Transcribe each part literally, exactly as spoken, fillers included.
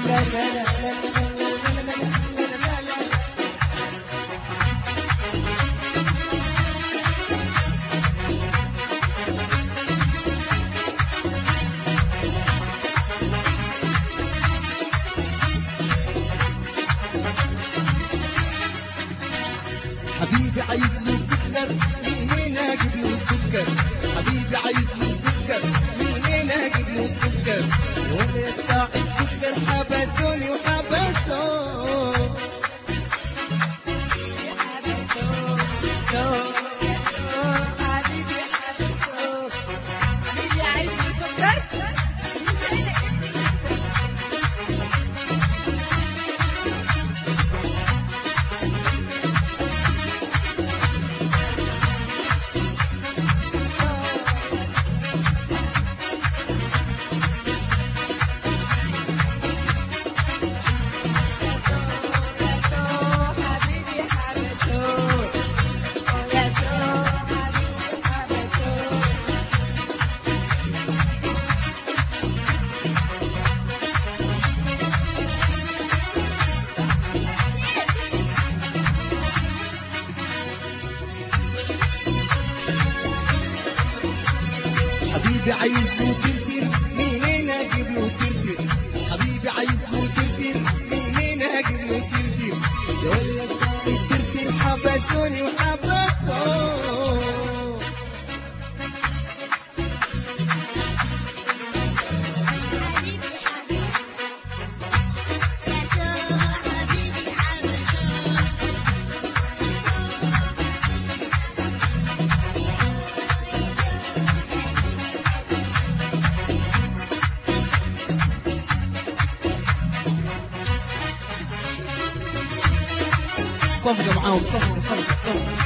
لا لا لا لا حبيبي عايز له سكر من هنا اجيب له سكر حبيبي عايز له سكر من هنا اجيب له سكر ولا بتاع السكر حبسوني وحبسوني حبيبي عايز له ترتر منين اجيب له ترتر حبيبي عايز له ترتر منين اجيب له ترتر يا ولد الترتر حبسوني وحبسوني صفقة معاهم صفقة صفقة صفقة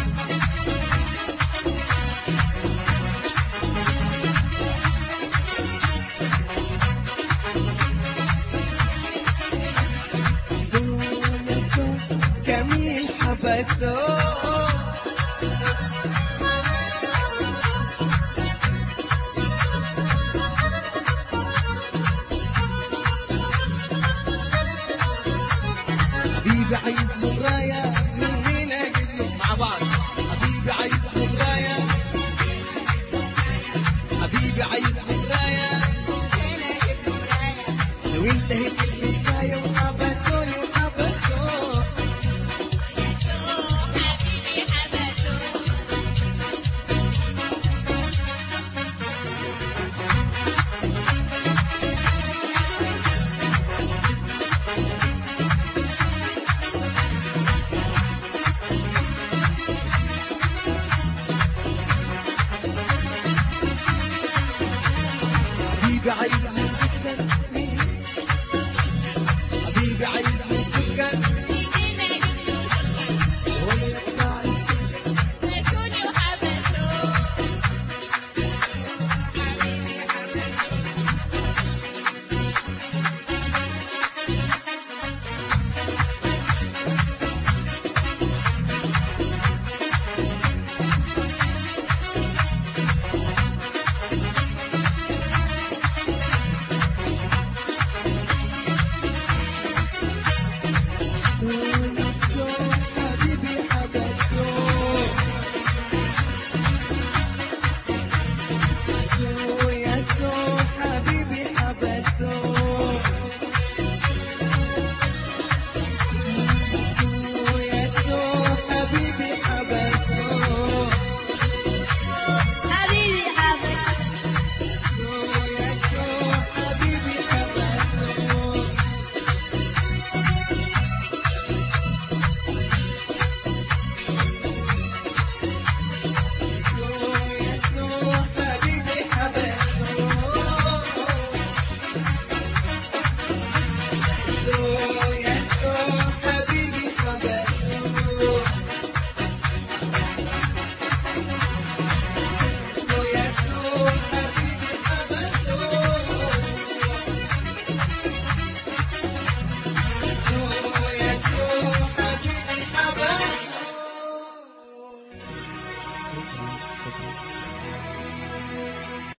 جميل حبسوه حبيبي عايز له مراية من هنا اجيب له مع بعض حبيبي عايز له مراية حبيبي عايز له